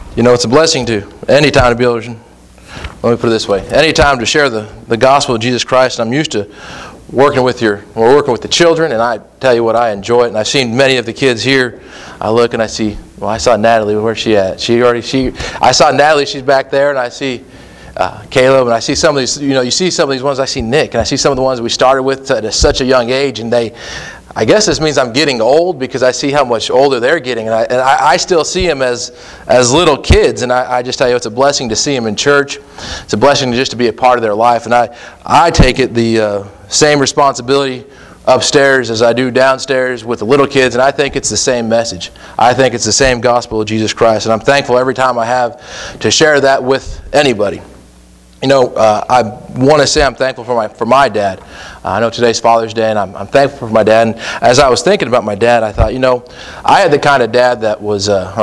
You know, it's a blessing to any time to be able to, let me put it this way, any time to share the gospel of Jesus Christ. I'm used to working with the children, and I tell you what, I enjoy it. And I've seen many of the kids here. I look and I see, well, I saw Natalie. Where's she at? I saw Natalie. She's back there, and I see Caleb, and I see some of these. You know, you see some of these ones. I see Nick, and I see some of the ones we started with at such a young age, and I guess this means I'm getting old because I see how much older they're getting, and I still see them as little kids, and I just tell you, it's a blessing to see them in church. It's a blessing just to be a part of their life, and I take it the same responsibility upstairs as I do downstairs with the little kids, and I think it's the same message. I think it's the same gospel of Jesus Christ, and I'm thankful every time I have to share that with anybody. You know, I want to say I'm thankful for my dad. I know today's Father's Day, and I'm thankful for my dad. And as I was thinking about my dad, I thought, you know, I had the kind of dad that was,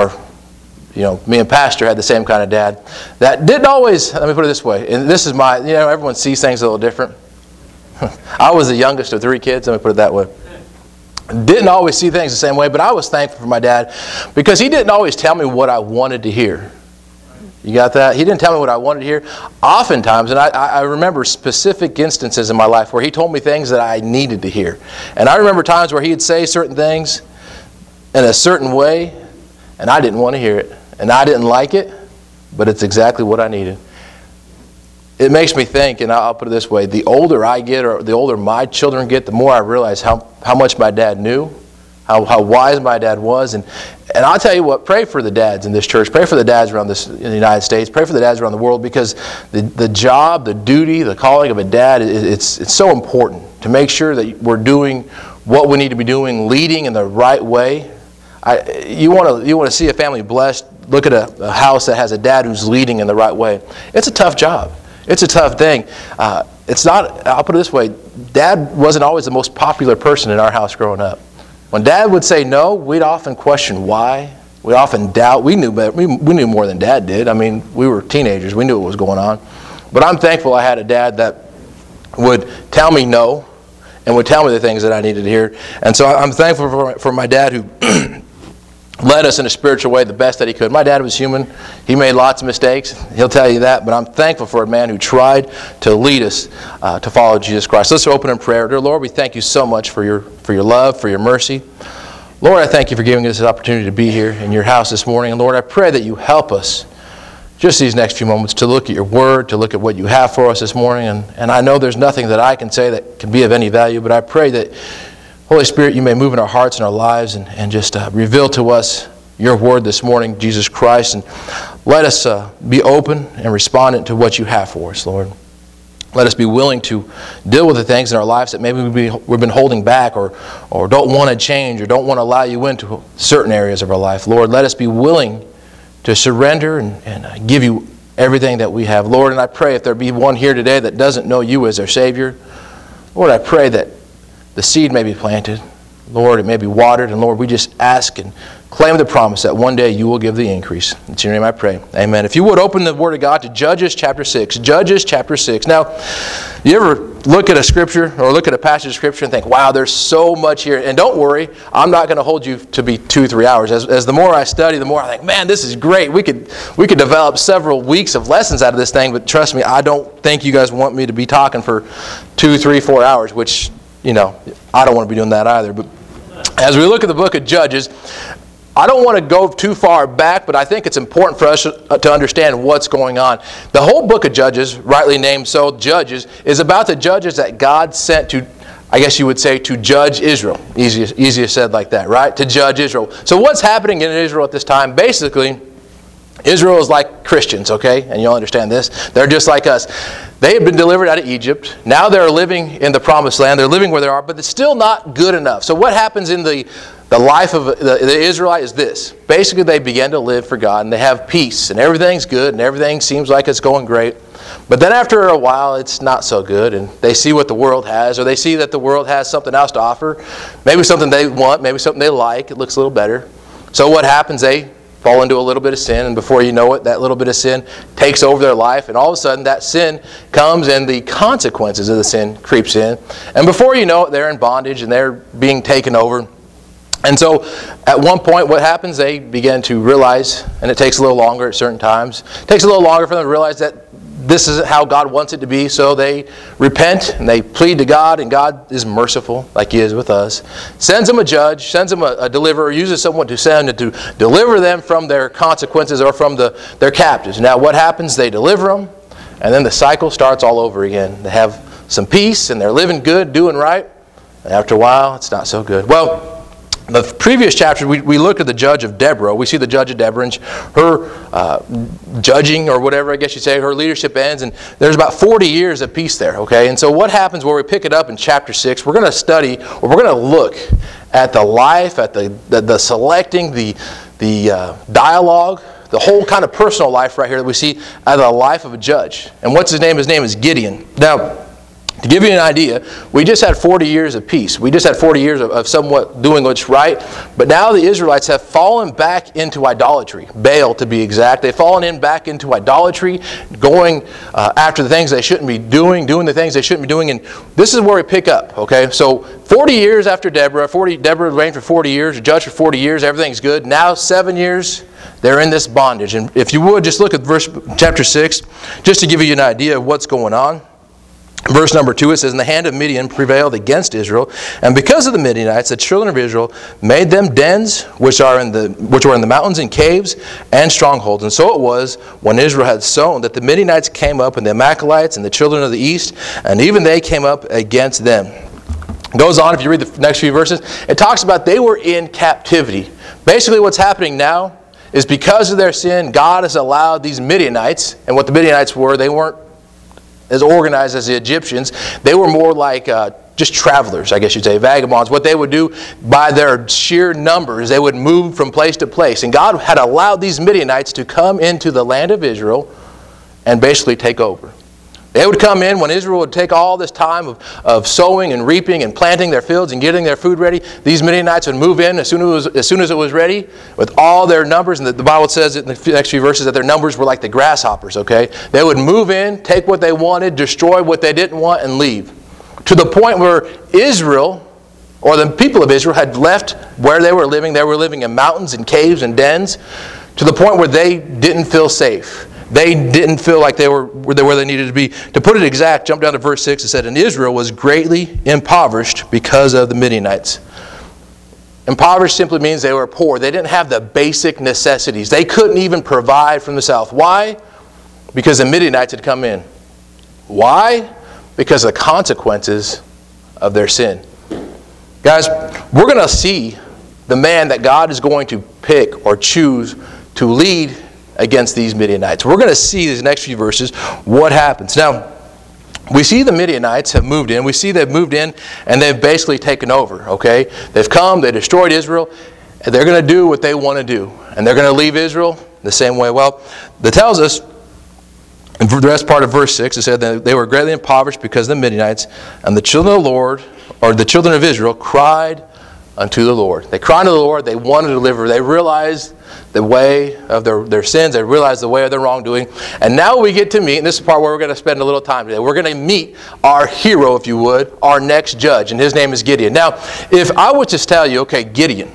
me and Pastor had the same kind of dad that didn't always, let me put it this way, and this is everyone sees things a little different. I was the youngest of 3 kids, let me put it that way. Didn't always see things the same way, but I was thankful for my dad because he didn't always tell me what I wanted to hear. You got that? He didn't tell me what I wanted to hear. Oftentimes, and I remember specific instances in my life where he told me things that I needed to hear. And I remember times where he'd say certain things in a certain way, and I didn't want to hear it. And I didn't like it, but it's exactly what I needed. It makes me think, and I'll put it this way, the older I get or the older my children get, the more I realize how much my dad knew, how wise my dad was. And I'll tell you what, pray for the dads in this church. Pray for the dads around in the United States. Pray for the dads around the world, because the job, the duty, the calling of a dad, it's so important to make sure that we're doing what we need to be doing, leading in the right way. You want to see a family blessed. Look at a house that has a dad who's leading in the right way. It's a tough job. It's a tough thing. It's not, I'll put it this way, Dad wasn't always the most popular person in our house growing up. When Dad would say no, we'd often question why. We often doubt. We knew better. We knew more than Dad did. I mean, we were teenagers. We knew what was going on. But I'm thankful I had a dad that would tell me no and would tell me the things that I needed to hear. And so I'm thankful for my dad who led us in a spiritual way the best that he could. My dad was human. He made lots of mistakes. He'll tell you that. But I'm thankful for a man who tried to lead us to follow Jesus Christ. Let's open in prayer. Dear Lord, we thank you so much for your love, for your mercy. Lord, I thank you for giving us this opportunity to be here in your house this morning. And Lord, I pray that you help us just these next few moments to look at your word, to look at what you have for us this morning. And I know there's nothing that I can say that can be of any value, but I pray that Holy Spirit, you may move in our hearts and our lives and just reveal to us your word this morning, Jesus Christ, and let us be open and respondent to what you have for us, Lord. Let us be willing to deal with the things in our lives that maybe we've been holding back or don't want to change or don't want to allow you into certain areas of our life. Lord, let us be willing to surrender and give you everything that we have. Lord, and I pray if there be one here today that doesn't know you as their Savior, Lord, I pray that the seed may be planted. Lord, it may be watered. And Lord, we just ask and claim the promise that one day you will give the increase. In your name I pray. Amen. If you would open the Word of God to Judges chapter 6. Judges chapter 6. Now, you ever look at a scripture or look at a passage of scripture and think, wow, there's so much here. And don't worry, I'm not going to hold you to be 2-3 hours. As the more I study, the more I think, man, this is great. We could develop several weeks of lessons out of this thing. But trust me, I don't think you guys want me to be talking for 2, 3, 4 hours, which, I don't want to be doing that either. But as we look at the book of Judges, I don't want to go too far back, but I think it's important for us to understand what's going on. The whole book of Judges, rightly named so, Judges, is about the judges that God sent to, I guess you would say, to judge Israel. Easier said like that, right? To judge Israel. So what's happening in Israel at this time? Basically, Israel is like Christians, okay? And you'll understand this. They're just like us. They have been delivered out of Egypt. Now they're living in the promised land. They're living where they are, but it's still not good enough. So what happens in the life of the Israelite is this. Basically, they begin to live for God, and they have peace, and everything's good, and everything seems like it's going great. But then after a while, it's not so good, and they see what the world has, or they see that the world has something else to offer. Maybe something they want, maybe something they like. It looks a little better. So what happens? They fall into a little bit of sin, and before you know it, that little bit of sin takes over their life, and all of a sudden that sin comes and the consequences of the sin creeps in. And before you know it, they're in bondage and they're being taken over. And so at one point what happens, they begin to realize, and it takes a little longer at certain times, it takes a little longer for them to realize that this isn't how God wants it to be, so they repent and they plead to God, and God is merciful like He is with us. Sends them a judge, sends them a deliverer, uses someone to send to deliver them from their consequences or from their captives. Now what happens? They deliver them, and then the cycle starts all over again. They have some peace and they're living good, doing right, and after a while it's not so good. Well, in the previous chapter, we looked at the judge of Deborah. We see the judge of Deborah, and her judging, or whatever I guess you'd say, her leadership ends, and there's about 40 years of peace there, okay? And so what happens where we pick it up in chapter 6, we're going to study, or we're going to look at the life, at the selecting, the dialogue, the whole kind of personal life right here that we see out of the life of a judge. And what's his name? His name is Gideon. Now, to give you an idea, we just had 40 years of peace. We just had 40 years of somewhat doing what's right. But now the Israelites have fallen back into idolatry. Baal, to be exact. They've fallen back into idolatry, going after the things they shouldn't be doing the things they shouldn't be doing. And this is where we pick up, okay? So 40 years after Deborah, Deborah reigned for 40 years, a judge for 40 years, everything's good. Now 7 years, they're in this bondage. And if you would, just look at chapter 6, just to give you an idea of what's going on. Verse number 2, it says, "And the hand of Midian prevailed against Israel, and because of the Midianites, the children of Israel made them dens which were in the mountains and caves and strongholds. And so it was, when Israel had sown, that the Midianites came up, and the Amalekites and the children of the east, and even they came up against them." It goes on, if you read the next few verses, it talks about they were in captivity. Basically what's happening now is because of their sin, God has allowed these Midianites, and what the Midianites were, they weren't as organized as the Egyptians. They were more like just travelers, I guess you'd say, vagabonds. What they would do by their sheer numbers, they would move from place to place. And God had allowed these Midianites to come into the land of Israel and basically take over. They would come in when Israel would take all this time of sowing and reaping and planting their fields and getting their food ready. These Midianites would move in as soon as it was ready with all their numbers. And the Bible says in the next few verses that their numbers were like the grasshoppers, okay? They would move in, take what they wanted, destroy what they didn't want, and leave. To the point where Israel, or the people of Israel, had left where they were living. They were living in mountains and caves and dens, to the point where they didn't feel safe. They didn't feel like they were where they needed to be. To put it exact, jump down to verse 6. It said, "And Israel was greatly impoverished because of the Midianites." Impoverished simply means they were poor. They didn't have the basic necessities. They couldn't even provide from the south. Why? Because the Midianites had come in. Why? Because of the consequences of their sin. Guys, we're going to see the man that God is going to pick or choose to lead against these Midianites. We're going to see these next few verses what happens. Now, we see the Midianites have moved in. We see they've moved in and they've basically taken over, okay? They've come, they destroyed Israel, and they're going to do what they want to do. And they're going to leave Israel the same way. Well, that tells us, in the rest part of verse 6, it said that they were greatly impoverished because of the Midianites, and the children of the Lord, or the children of Israel, cried unto the Lord. They cried unto the Lord. They wanted to deliver. They realized the way of their sins. They realized the way of their wrongdoing. And now we get to meet, and this is the part where we're going to spend a little time today. We're going to meet our hero, if you would, our next judge, and his name is Gideon. Now, if I would just tell you, okay, Gideon,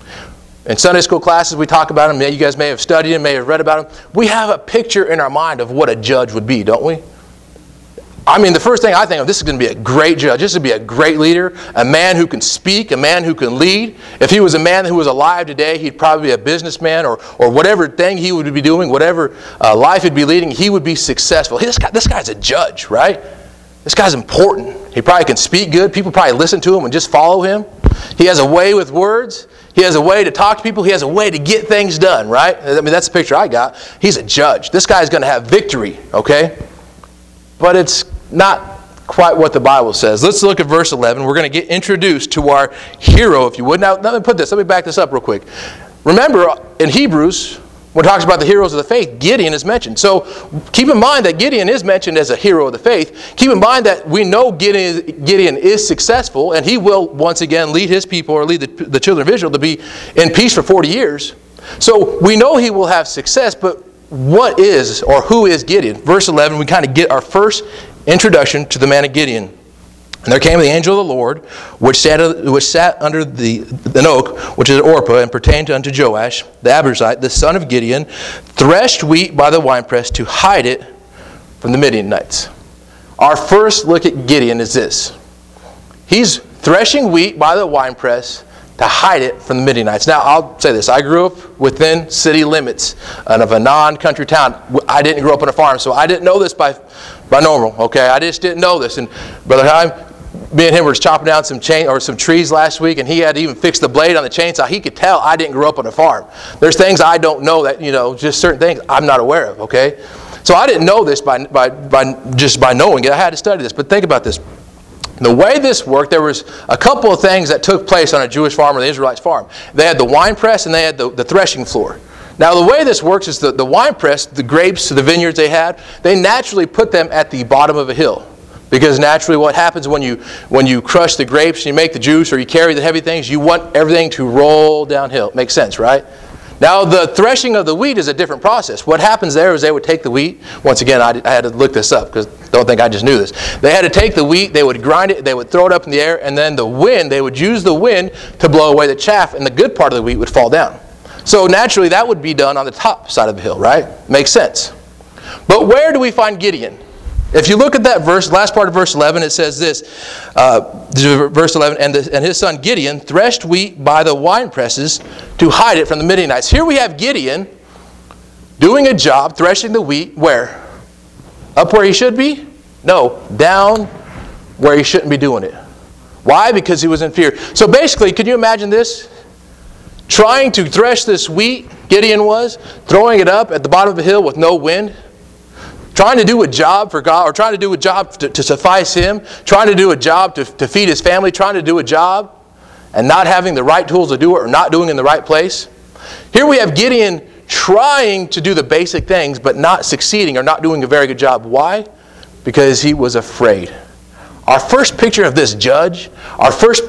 in Sunday school classes we talk about him. You guys may have studied him, may have read about him. We have a picture in our mind of what a judge would be, don't we? I mean, the first thing I think of, this is going to be a great judge. This would be a great leader, a man who can speak, a man who can lead. If he was a man who was alive today, he'd probably be a businessman or whatever thing he would be doing, whatever life he'd be leading, he would be successful. This guy's a judge, right? This guy's important. He probably can speak good. People probably listen to him and just follow him. He has a way with words. He has a way to talk to people. He has a way to get things done, right? I mean, that's the picture I got. He's a judge. This guy's going to have victory, okay? But it's not quite what the Bible says. Let's look at verse 11. We're going to get introduced to our hero, if you would. Now, let me back this up real quick. Remember, in Hebrews, when it talks about the heroes of the faith, Gideon is mentioned. So keep in mind that Gideon is mentioned as a hero of the faith. Keep in mind that we know Gideon is successful, and he will once again lead his people, or lead the children of Israel, to be in peace for 40 years. So we know he will have success, but what is, or who is Gideon? Verse 11, we kind of get our first introduction to the man of Gideon. And there came the angel of the Lord, which sat under an oak, which is Orpah, and pertained unto Joash, the Abiezrite, the son of Gideon, threshed wheat by the winepress to hide it from the Midianites. Our first look at Gideon is this. He's threshing wheat by the winepress to hide it from the Midianites. Now, I'll say this. I grew up within city limits of a non-country town. I didn't grow up on a farm, so I didn't know this by normal, okay? I just didn't know this. And Brother Chaim, me and him were chopping down some trees last week, and he had to even fix the blade on the chainsaw. He could tell I didn't grow up on a farm. There's things I don't know that, just certain things I'm not aware of, okay? So I didn't know this by knowing it. I had to study this. But think about this. The way this worked, there was a couple of things that took place on a Jewish farm or the Israelites' farm. They had the wine press and they had the threshing floor. Now the way this works is the wine press, the grapes, the vineyards they had, they naturally put them at the bottom of a hill. Because naturally what happens when you crush the grapes and you make the juice or you carry the heavy things, you want everything to roll downhill. Makes sense, right? Now the threshing of the wheat is a different process. What happens there is they would take the wheat. Once again, I had to look this up because don't think I just knew this. They had to take the wheat, they would grind it, they would throw it up in the air, and then they would use the wind to blow away the chaff, and the good part of the wheat would fall down. So naturally that would be done on the top side of the hill, right? Makes sense. But where do we find Gideon? If you look at that verse, last part of verse 11, it says this, verse 11, and his son Gideon threshed wheat by the wine presses to hide it from the Midianites. Here we have Gideon doing a job, threshing the wheat, where? Up where he should be? No, down where he shouldn't be doing it. Why? Because he was in fear. So basically, can you imagine this? Trying to thresh this wheat, Gideon was, throwing it up at the bottom of a hill with no wind, trying to do a job for God, or trying to do a job to suffice him, trying to do a job to feed his family, trying to do a job, and not having the right tools to do it, or not doing it in the right place. Here we have Gideon trying to do the basic things, but not succeeding, or not doing a very good job. Why? Because he was afraid. Our first picture of this judge, our first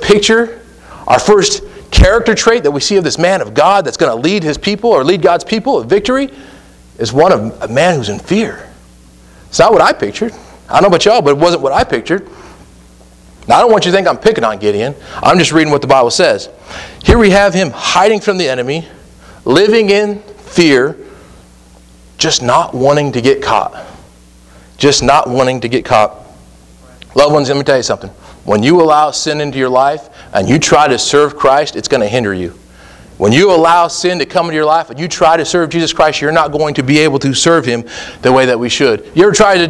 character trait that we see of this man of God that's going to lead his people, or lead God's people of victory, is one of a man who's in fear. It's not what I pictured. I don't know about y'all, but it wasn't what I pictured. Now, I don't want you to think I'm picking on Gideon. I'm just reading what the Bible says. Here we have him hiding from the enemy, living in fear, just not wanting to get caught. Just not wanting to get caught. Loved ones, let me tell you something. When you allow sin into your life and you try to serve Christ, it's going to hinder you. When you allow sin to come into your life and you try to serve Jesus Christ, you're not going to be able to serve Him the way that we should. You ever try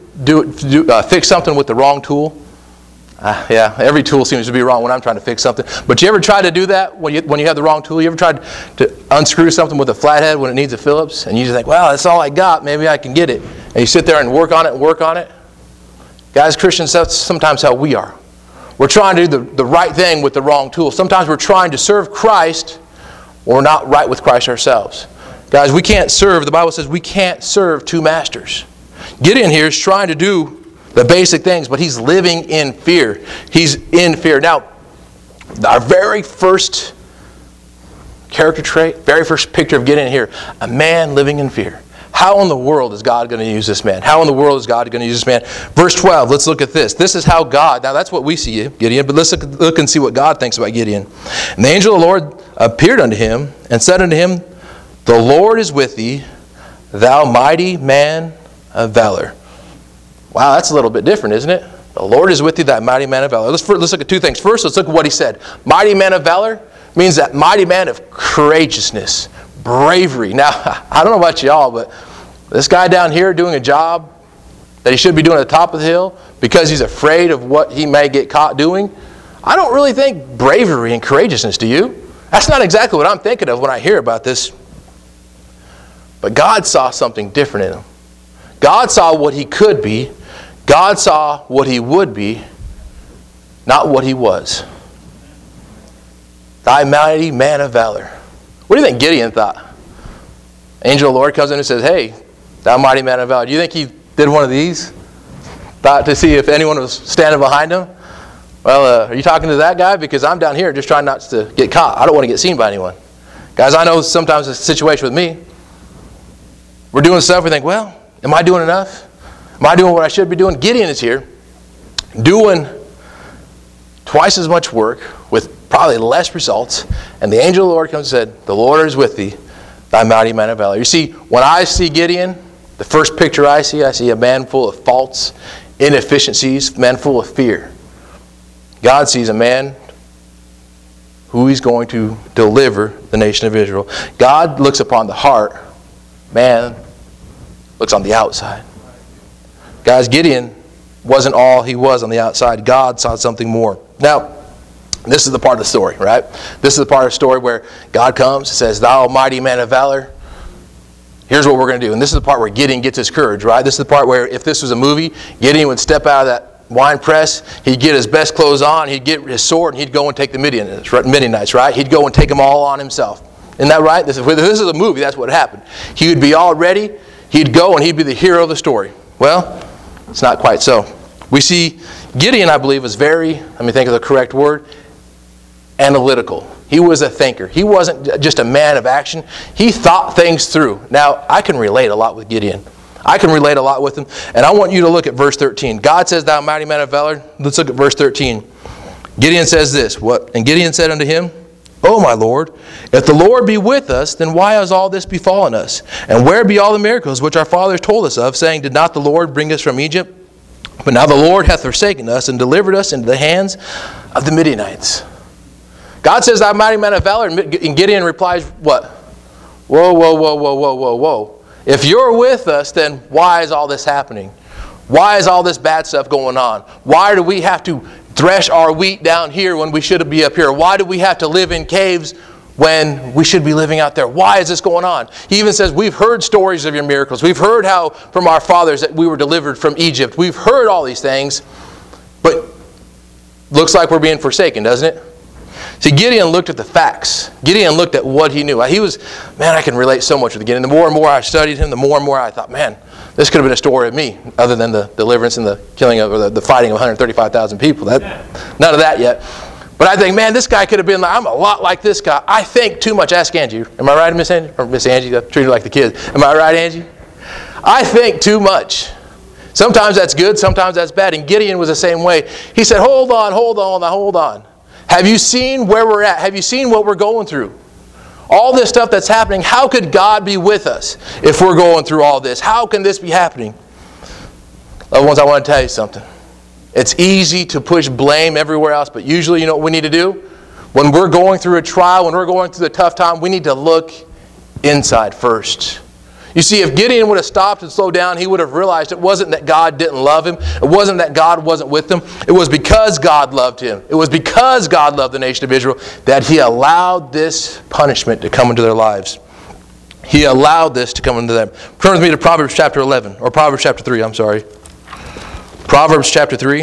to fix something with the wrong tool? Yeah, every tool seems to be wrong when I'm trying to fix something. But you ever try to do that when you have the wrong tool? You ever tried to unscrew something with a flathead when it needs a Phillips? And you just think, well, that's all I got. Maybe I can get it. And you sit there and work on it. Guys, Christians, that's sometimes how we are. We're trying to do the right thing with the wrong tool. Sometimes we're trying to serve Christ, or we're not right with Christ ourselves. Guys, we can't serve. The Bible says we can't serve two masters. Gideon here is trying to do the basic things, but he's living in fear. He's in fear. Now, our very first character trait, very first picture of Gideon here, a man living in fear. How in the world is God going to use this man? How in the world is God going to use this man? Verse 12, let's look at this. This is how God, now that's what we see Gideon, but let's look and see what God thinks about Gideon. And the angel of the Lord appeared unto him and said unto him, The Lord is with thee, thou mighty man of valor. Wow, that's a little bit different, isn't it? The Lord is with thee, that mighty man of valor. Let's look at two things. First, let's look at what he said. Mighty man of valor means that mighty man of courageousness, bravery. Now, I don't know about y'all, but this guy down here doing a job that he should be doing at the top of the hill because he's afraid of what he may get caught doing, I don't really think bravery and courageousness, do you? That's not exactly what I'm thinking of when I hear about this. But God saw something different in him. God saw what he could be. God saw what he would be, not what he was. Thy mighty man of valor. What do you think Gideon thought? Angel of the Lord comes in and says, Hey, thou mighty man of valor. Do you think he did one of these? Thought to see if anyone was standing behind him? Well, are you talking to that guy? Because I'm down here just trying not to get caught. I don't want to get seen by anyone. Guys, I know sometimes it's a situation with me. We're doing stuff, we think, well, am I doing enough? Am I doing what I should be doing? Gideon is here doing twice as much work with probably less results. And the angel of the Lord comes and said, the Lord is with thee, thy mighty man of valor. You see, when I see Gideon, the first picture I see a man full of faults, inefficiencies, a man full of fear. God sees a man who he's going to deliver the nation of Israel. God looks upon the heart. Man looks on the outside. Guys, Gideon wasn't all he was on the outside. God saw something more. Now, this is the part of the story, right? This is the part of the story where God comes and says, thou mighty man of valor, here's what we're going to do. And this is the part where Gideon gets his courage, right? This is the part where if this was a movie, Gideon would step out of that wine press, he'd get his best clothes on, he'd get his sword, and he'd go and take the Midianites, right? He'd go and take them all on himself. Isn't that right? If this is a movie, that's what happened. He would be all ready, he'd go, and he'd be the hero of the story. Well, it's not quite so. We see Gideon, I believe, was very, let me think of the correct word, analytical. He was a thinker. He wasn't just a man of action. He thought things through. Now, I can relate a lot with Gideon. I can relate a lot with him. And I want you to look at verse 13. God says, thou mighty man of valor. Let's look at verse 13. Gideon says this. What? And Gideon said unto him, O my Lord, if the Lord be with us, then why has all this befallen us? And where be all the miracles which our fathers told us of, saying, did not the Lord bring us from Egypt? But now the Lord hath forsaken us and delivered us into the hands of the Midianites. God says, thou mighty man of valor. And Gideon replies, what? Whoa, whoa, whoa, whoa, whoa, whoa, whoa. If you're with us, then why is all this happening? Why is all this bad stuff going on? Why do we have to thresh our wheat down here when we should be up here? Why do we have to live in caves when we should be living out there? Why is this going on? He even says, we've heard stories of your miracles. We've heard how from our fathers that we were delivered from Egypt. We've heard all these things, but looks like we're being forsaken, doesn't it? See, Gideon looked at the facts. Gideon looked at what he knew. He was, man, I can relate so much with Gideon. The more and more I studied him, the more and more I thought, man, this could have been a story of me, other than the deliverance and the killing of, or the fighting of 135,000 people. None of that yet. But I think, man, this guy could have been like, I'm a lot like this guy. I think too much. Ask Angie. Am I right, Miss Angie? Or Miss Angie, I treat her like the kids. Am I right, Angie? I think too much. Sometimes that's good, sometimes that's bad. And Gideon was the same way. He said, hold on. Have you seen where we're at? Have you seen what we're going through? All this stuff that's happening, how could God be with us if we're going through all this? How can this be happening? Loved ones, I want to tell you something. It's easy to push blame everywhere else, but usually you know what we need to do? When we're going through a trial, when we're going through the tough time, we need to look inside first. You see, if Gideon would have stopped and slowed down, he would have realized it wasn't that God didn't love him. It wasn't that God wasn't with him. It was because God loved him. It was because God loved the nation of Israel that he allowed this punishment to come into their lives. He allowed this to come into them. Turn with me to Proverbs chapter 11, or Proverbs chapter 3, I'm sorry. Proverbs chapter 3.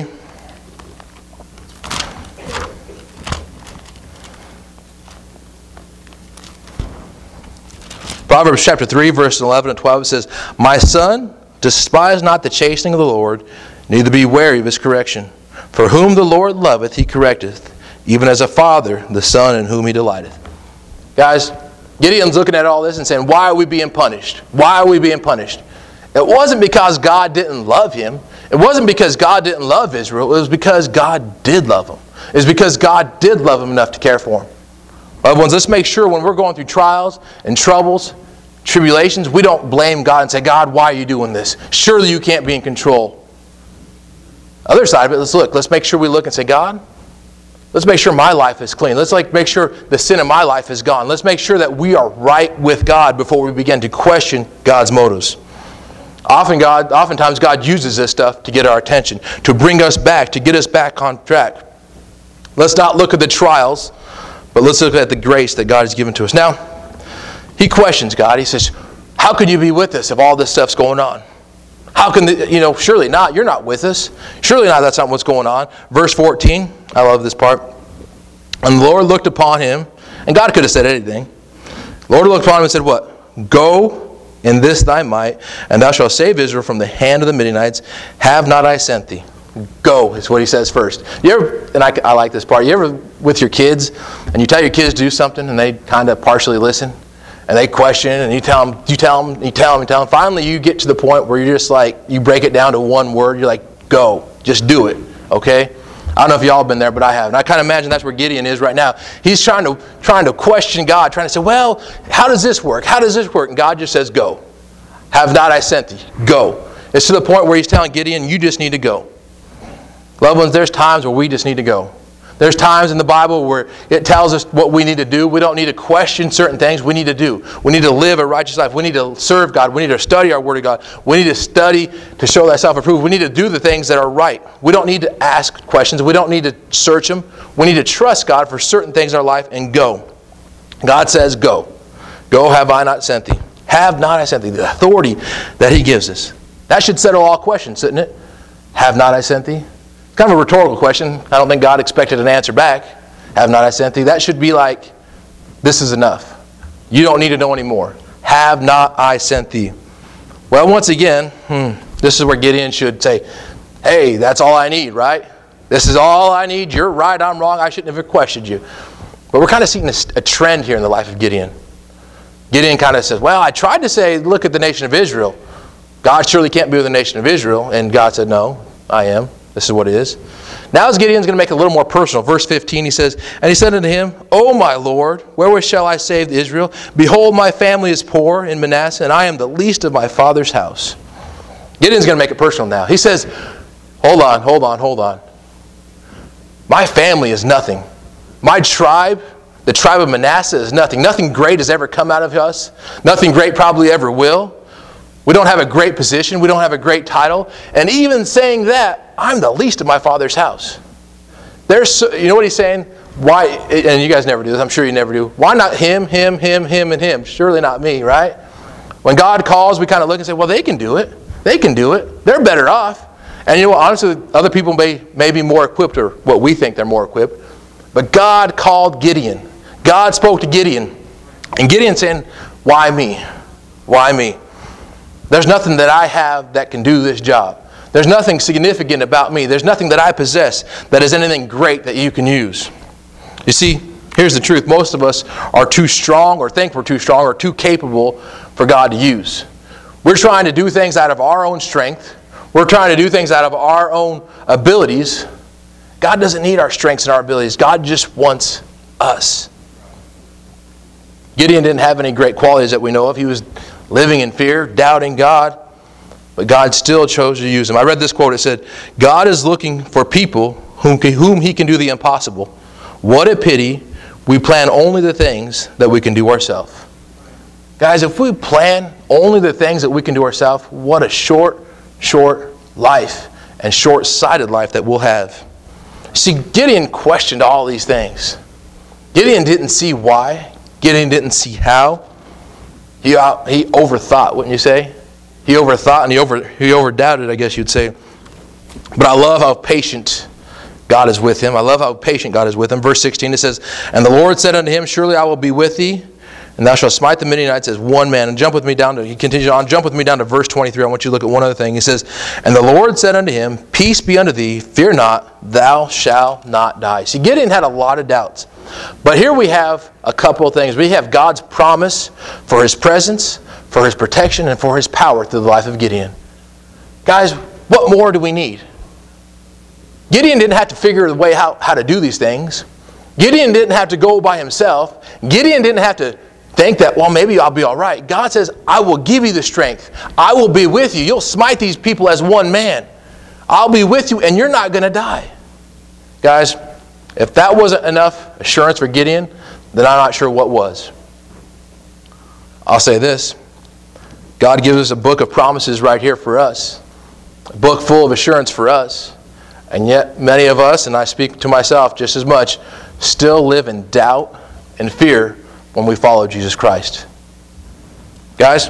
Proverbs chapter 3, verses 11 and 12, it says, my son, despise not the chastening of the Lord, neither be wary of his correction. For whom the Lord loveth, he correcteth, even as a father the son in whom he delighteth. Guys, Gideon's looking at all this and saying, why are we being punished? Why are we being punished? It wasn't because God didn't love him. It wasn't because God didn't love Israel. It was because God did love him. It was because God did love him enough to care for him. Loved ones, let's make sure when we're going through trials and troubles, tribulations, we don't blame God and say, God, why are you doing this? Surely you can't be in control. Other side of it, let's make sure we look and say, God, let's make sure my life is clean. Let's make sure the sin in my life is gone. Let's make sure that we are right with God before we begin to question God's motives. Oftentimes God uses this stuff to get our attention, to bring us back, to get us back on track. Let's not look at the trials, but let's look at the grace that God has given to us. Now, he questions God. He says, how can you be with us if all this stuff's going on? How can, surely not. You're not with us. Surely not. That's not what's going on. Verse 14. I love this part. And the Lord looked upon him. And God could have said anything. The Lord looked upon him and said, what? Go in this thy might, and thou shalt save Israel from the hand of the Midianites. Have not I sent thee? Go is what he says first. You ever, and I like this part, you ever with your kids, and you tell your kids to do something, and they kind of partially listen? And they question, and you tell them. Finally, you get to the point where you're just like, you break it down to one word. You're like, go. Just do it. Okay? I don't know if y'all have been there, but I have. And I kind of imagine that's where Gideon is right now. He's trying to question God, trying to say, well, how does this work? How does this work? And God just says, go. Have not I sent thee? Go. It's to the point where he's telling Gideon, you just need to go. Loved ones, there's times where we just need to go. There's times in the Bible where it tells us what we need to do. We don't need to question certain things. We need to do. We need to live a righteous life. We need to serve God. We need to study our Word of God. We need to study to show thyself approved. We need to do the things that are right. We don't need to ask questions. We don't need to search them. We need to trust God for certain things in our life and go. God says, go. Go, have I not sent thee. Have not I sent thee. The authority that He gives us. That should settle all questions, shouldn't it? Have not I sent thee? Kind of a rhetorical question. I don't think God expected an answer back. Have not I sent thee? That should be like, this is enough. You don't need to know anymore. Have not I sent thee? Well, once again, this is where Gideon should say, hey, that's all I need, right? This is all I need. You're right, I'm wrong. I shouldn't have questioned you. But we're kind of seeing a trend here in the life of Gideon. Gideon kind of says, well, I tried to say, look at the nation of Israel. God surely can't be with the nation of Israel. And God said, no, I am. This is what it is. Now Gideon's going to make it a little more personal. Verse 15, he says, and he said unto him, O my Lord, wherewith shall I save Israel? Behold, my family is poor in Manasseh, and I am the least of my father's house. Gideon's going to make it personal now. He says, hold on. My family is nothing. My tribe, the tribe of Manasseh, is nothing. Nothing great has ever come out of us. Nothing great probably ever will. We don't have a great position. We don't have a great title. And even saying that, I'm the least of my father's house. You know what he's saying? Why? And you guys never do this. I'm sure you never do. Why not him, and him? Surely not me, right? When God calls, we kind of look and say, well, they can do it. They can do it. They're better off. And you know what? Honestly, other people may be more equipped, or what we think they're more equipped. But God called Gideon. God spoke to Gideon. And Gideon saying, why me? Why me? There's nothing that I have that can do this job. There's nothing significant about me. There's nothing that I possess that is anything great that you can use. You see, here's the truth. Most of us are too strong, or think we're too strong, or too capable for God to use. We're trying to do things out of our own strength. We're trying to do things out of our own abilities. God doesn't need our strengths and our abilities. God just wants us. Gideon didn't have any great qualities that we know of. He was living in fear, doubting God, but God still chose to use him. I read this quote. It said, God is looking for people whom He can do the impossible. What a pity we plan only the things that we can do ourselves. Guys, if we plan only the things that we can do ourselves, what a short life and short-sighted life that we'll have. See, Gideon questioned all these things. Gideon didn't see why. Gideon didn't see how. He overthought, wouldn't you say? He overthought and he overdoubted, I guess you'd say. But I love how patient God is with him. I love how patient God is with him. Verse 16, it says, and the Lord said unto him, surely I will be with thee, and thou shalt smite the Midianites as one man. And he continues on, jump with me down to verse 23. I want you to look at one other thing. He says, and the Lord said unto him, peace be unto thee, fear not, thou shalt not die. See, Gideon had a lot of doubts. But here we have a couple of things. We have God's promise for His presence, for His protection, and for His power through the life of Gideon. Guys, what more do we need? Gideon didn't have to figure the way how to do these things. Gideon didn't have to go by himself. Gideon didn't have to think that, well, maybe I'll be all right. God says, I will give you the strength. I will be with you. You'll smite these people as one man. I'll be with you, and you're not going to die. Guys, if that wasn't enough assurance for Gideon, then I'm not sure what was. I'll say this. God gives us a book of promises right here for us. A book full of assurance for us. And yet many of us, and I speak to myself just as much, still live in doubt and fear when we follow Jesus Christ. Guys,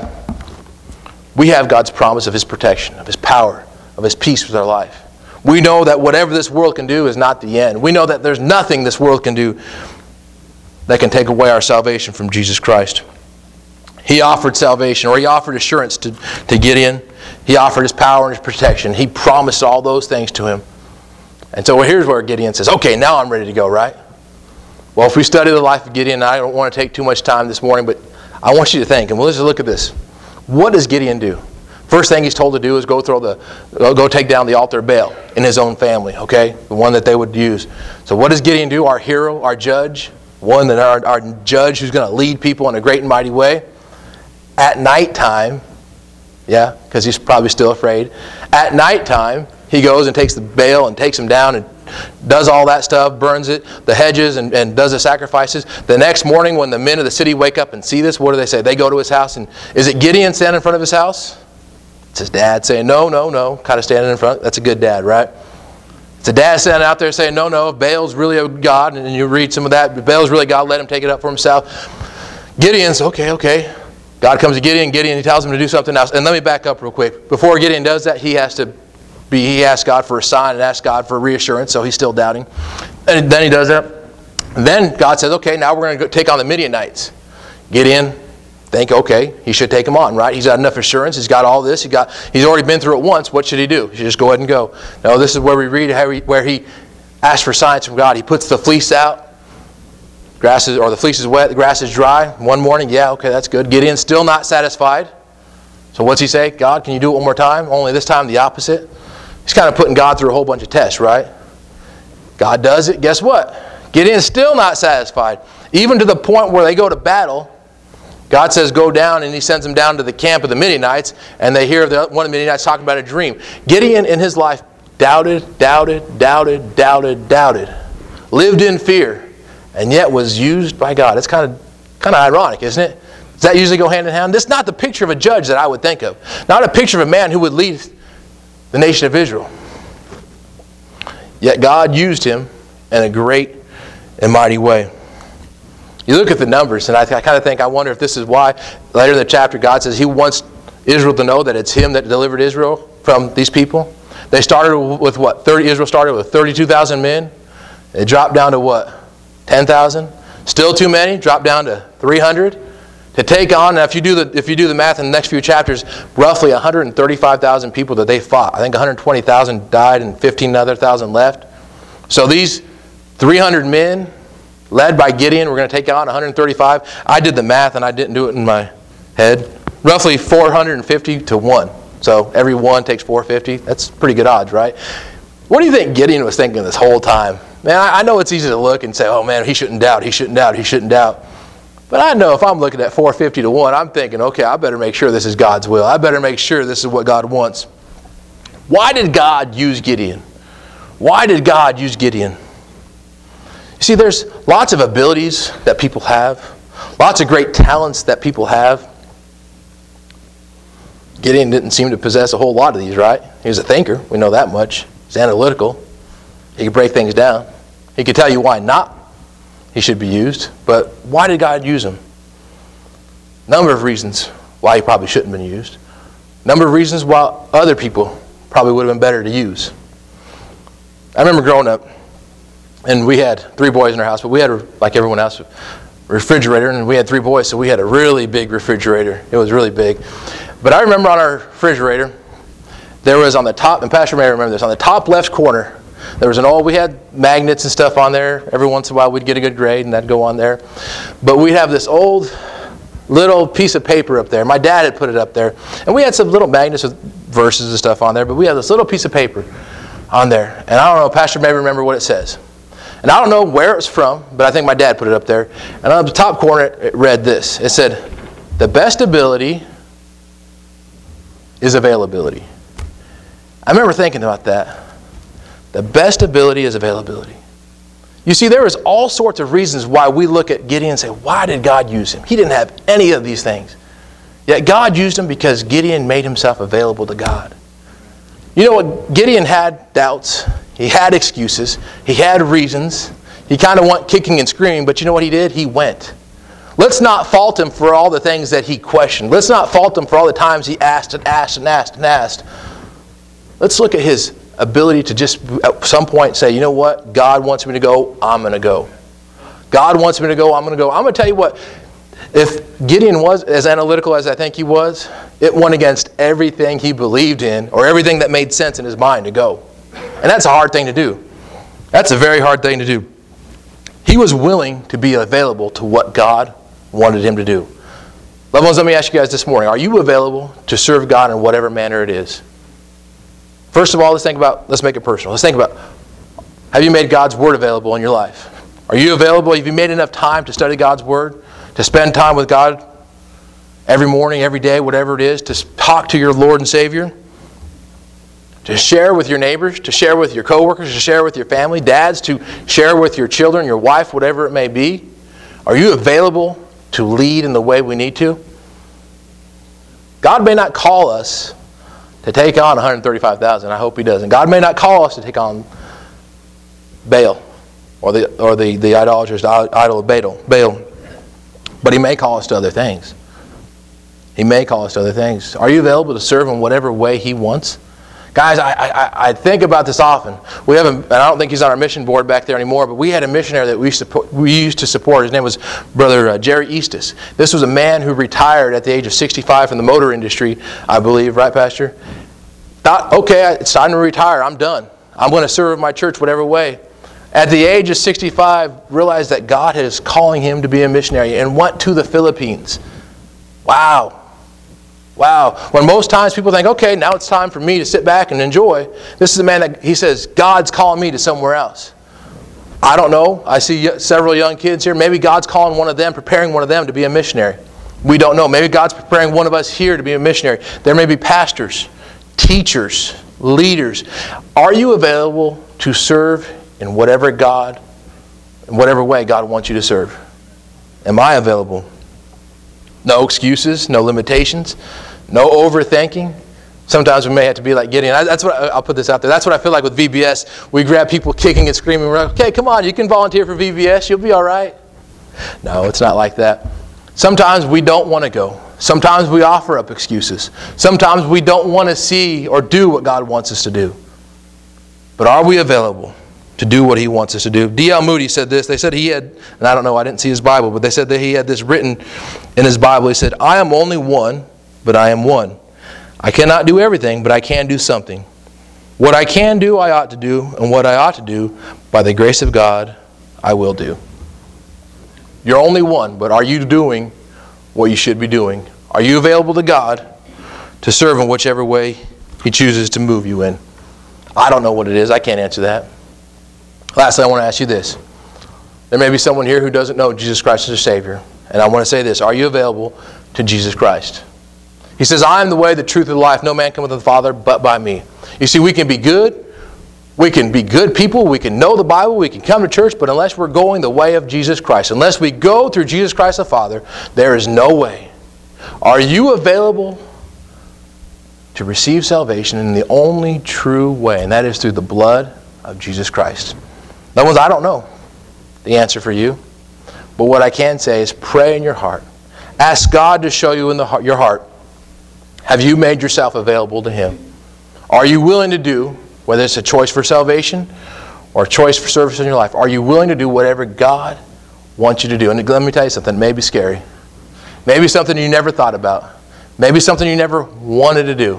we have God's promise of His protection, of His power, of His peace with our life. We know that whatever this world can do is not the end. We know that there's nothing this world can do that can take away our salvation from Jesus Christ. He offered salvation, or He offered assurance to Gideon. He offered His power and His protection. He promised all those things to him. And so here's where Gideon says, okay, now I'm ready to go, right? Well, if we study the life of Gideon, I don't want to take too much time this morning, but I want you to think, and let's just look at this. What does Gideon do? First thing he's told to do is go take down the altar of Baal in his own family, okay? The one that they would use. So what does Gideon do? Our hero, our judge, our judge who's going to lead people in a great and mighty way. At nighttime, yeah, because he's probably still afraid. At nighttime, he goes and takes the Baal and takes him down and does all that stuff, burns it, the hedges, and does the sacrifices. The next morning when the men of the city wake up and see this, what do they say? They go to his house, and is it Gideon standing in front of his house? It's his dad saying, no, kind of standing in front. That's a good dad, right? It's a dad standing out there saying, no, if Baal's really a god, and you read some of that, if Baal's really God, let him take it up for himself. Gideon's, okay. God comes to Gideon, he tells him to do something else. And let me back up real quick. Before Gideon does that, he asks God for a sign and asks God for reassurance, so he's still doubting. And then he does that. And then God says, okay, now we're going to go take on the Midianites. Gideon, think, okay, he should take them on, right? He's got enough assurance. He's got all this. He's already been through it once. What should he do? He should just go ahead and go. No, this is where we read where he asks for signs from God. He puts the fleece out. The fleece is wet, the grass is dry. One morning, yeah, okay, that's good. Gideon's still not satisfied. So what's he say? God, can you do it one more time? Only this time the opposite. He's kind of putting God through a whole bunch of tests, right? God does it. Guess what? Gideon's still not satisfied. Even to the point where they go to battle, God says go down, and he sends them down to the camp of the Midianites, and they hear one of the Midianites talking about a dream. Gideon in his life doubted, lived in fear, and yet was used by God. It's kind of ironic, isn't it? Does that usually go hand in hand? This is not the picture of a judge that I would think of. Not a picture of a man who would lead the nation of Israel. Yet God used him in a great and mighty way. You look at the numbers, and I kind of think, I wonder if this is why later in the chapter God says he wants Israel to know that it's him that delivered Israel from these people. They started with what? Israel started with 32,000 men. It dropped down to what? 10,000? Still too many? Dropped down to 300? To take on, now if you do the math in the next few chapters, roughly 135,000 people that they fought. I think 120,000 died and 15,000 left. So these 300 men, led by Gideon, we're going to take on 135. I did the math and I didn't do it in my head. Roughly 450 to 1. So every one takes 450. That's pretty good odds, right? What do you think Gideon was thinking this whole time? Man, I know it's easy to look and say, oh man, he shouldn't doubt. But I know if I'm looking at 450 to 1, I'm thinking, okay, I better make sure this is God's will. I better make sure this is what God wants. Why did God use Gideon? You see, there's lots of abilities that people have. Lots of great talents that people have. Gideon didn't seem to possess a whole lot of these, right? He was a thinker. We know that much. He's analytical. He could break things down. He could tell you why not he should be used. But why did God use him? Number of reasons why he probably shouldn't have been used. Number of reasons why other people probably would have been better to use. I remember growing up, and we had 3 boys in our house, but we had, like everyone else, a refrigerator, and we had 3 boys, so we had a really big refrigerator. It was really big. But I remember on our refrigerator, there was on the top, and Pastor may remember this, on the top left corner, there was we had magnets and stuff on there. Every once in a while we'd get a good grade and that'd go on there. But we'd have this old little piece of paper up there. My dad had put it up there. And we had some little magnets with verses and stuff on there, but we had this little piece of paper on there. And I don't know, Pastor may remember what it says. And I don't know where it's from, but I think my dad put it up there. And on the top corner it read this. It said, "The best ability is availability." I remember thinking about that. The best ability is availability. You see, there is all sorts of reasons why we look at Gideon and say, why did God use him? He didn't have any of these things. Yet God used him because Gideon made himself available to God. You know what? Gideon had doubts. He had excuses. He had reasons. He kind of went kicking and screaming, but you know what he did? He went. Let's not fault him for all the things that he questioned. Let's not fault him for all the times he asked and asked and asked and asked. Let's look at his ability to just at some point say, you know what? God wants me to go, I'm going to go. God wants me to go, I'm going to go. I'm going to tell you what, if Gideon was as analytical as I think he was, it went against everything he believed in or everything that made sense in his mind to go. And that's a hard thing to do. That's a very hard thing to do. He was willing to be available to what God wanted him to do. Loved ones, let me ask you guys this morning, are you available to serve God in whatever manner it is? First of all, let's make it personal. Let's think about, have you made God's Word available in your life? Are you available? Have you made enough time to study God's Word? To spend time with God every morning, every day, whatever it is? To talk to your Lord and Savior? To share with your neighbors? To share with your coworkers? To share with your family? Dads, to share with your children, your wife, whatever it may be? Are you available to lead in the way we need to? God may not call us to take on 135,000. I hope He doesn't. God may not call us to take on Baal or the idolatrous idol of Baal. But He may call us to other things. He may call us to other things. Are you available to serve in whatever way He wants? Guys, I think about this often. We have and I don't think he's on our mission board back there anymore, but we had a missionary that we used to support. His name was Brother Jerry Eastis. This was a man who retired at the age of 65 from the motor industry, I believe, right, Pastor? Thought, okay, it's time to retire. I'm done. I'm going to serve my church whatever way. At the age of 65, realized that God is calling him to be a missionary and went to the Philippines. Wow. When most times people think, okay, now it's time for me to sit back and enjoy. This is a man that, he says, God's calling me to somewhere else. I don't know. I see several young kids here. Maybe God's calling one of them, preparing one of them to be a missionary. We don't know. Maybe God's preparing one of us here to be a missionary. There may be pastors, teachers, leaders. Are you available to serve in whatever way God wants you to serve? Am I available? No excuses, no limitations, no overthinking. Sometimes we may have to be like Gideon. I'll put this out there. That's what I feel like with VBS. We grab people kicking and screaming. We're like, okay, come on, you can volunteer for VBS. You'll be all right. No, it's not like that. Sometimes we don't want to go. Sometimes we offer up excuses. Sometimes we don't want to see or do what God wants us to do. But are we available to do what He wants us to do? D.L. Moody said this. They said he had, and I don't know, I didn't see his Bible, but they said that he had this written in his Bible. He said, I am only one, but I am one. I cannot do everything, but I can do something. What I can do, I ought to do, and what I ought to do, by the grace of God, I will do. You're only one, but are you doing what you should be doing? Are you available to God to serve in whichever way He chooses to move you in? I don't know what it is. I can't answer that. Lastly, I want to ask you this. There may be someone here who doesn't know Jesus Christ as their Savior. And I want to say this. Are you available to Jesus Christ? He says, I am the way, the truth, and the life. No man cometh to the Father but by me. You see, we can be good. We can be good people. We can know the Bible. We can come to church. But unless we're going the way of Jesus Christ, unless we go through Jesus Christ the Father, there is no way. Are you available to receive salvation in the only true way? And that is through the blood of Jesus Christ. In other words, I don't know the answer for you. But what I can say is pray in your heart. Ask God to show you in your heart. Have you made yourself available to Him? Are you willing to do, whether it's a choice for salvation or a choice for service in your life, are you willing to do whatever God wants you to do? And let me tell you something, it may be scary. Maybe something you never thought about. Maybe something you never wanted to do.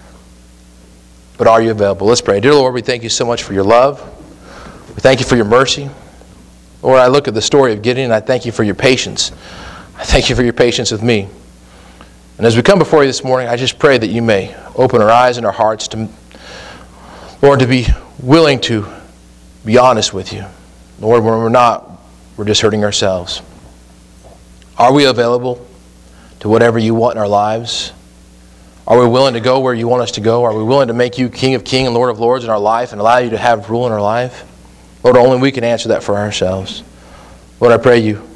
But are you available? Let's pray. Dear Lord, we thank you so much for your love. We thank you for your mercy. Lord, I look at the story of Gideon and I thank you for your patience. I thank you for your patience with me. And as we come before you this morning, I just pray that you may open our eyes and our hearts to, Lord, to be willing to be honest with you. Lord, when we're not, we're just hurting ourselves. Are we available to whatever you want in our lives? Are we willing to go where you want us to go? Are we willing to make you King of Kings and Lord of Lords in our life and allow you to have rule in our life? Lord, only we can answer that for ourselves. Lord, I pray you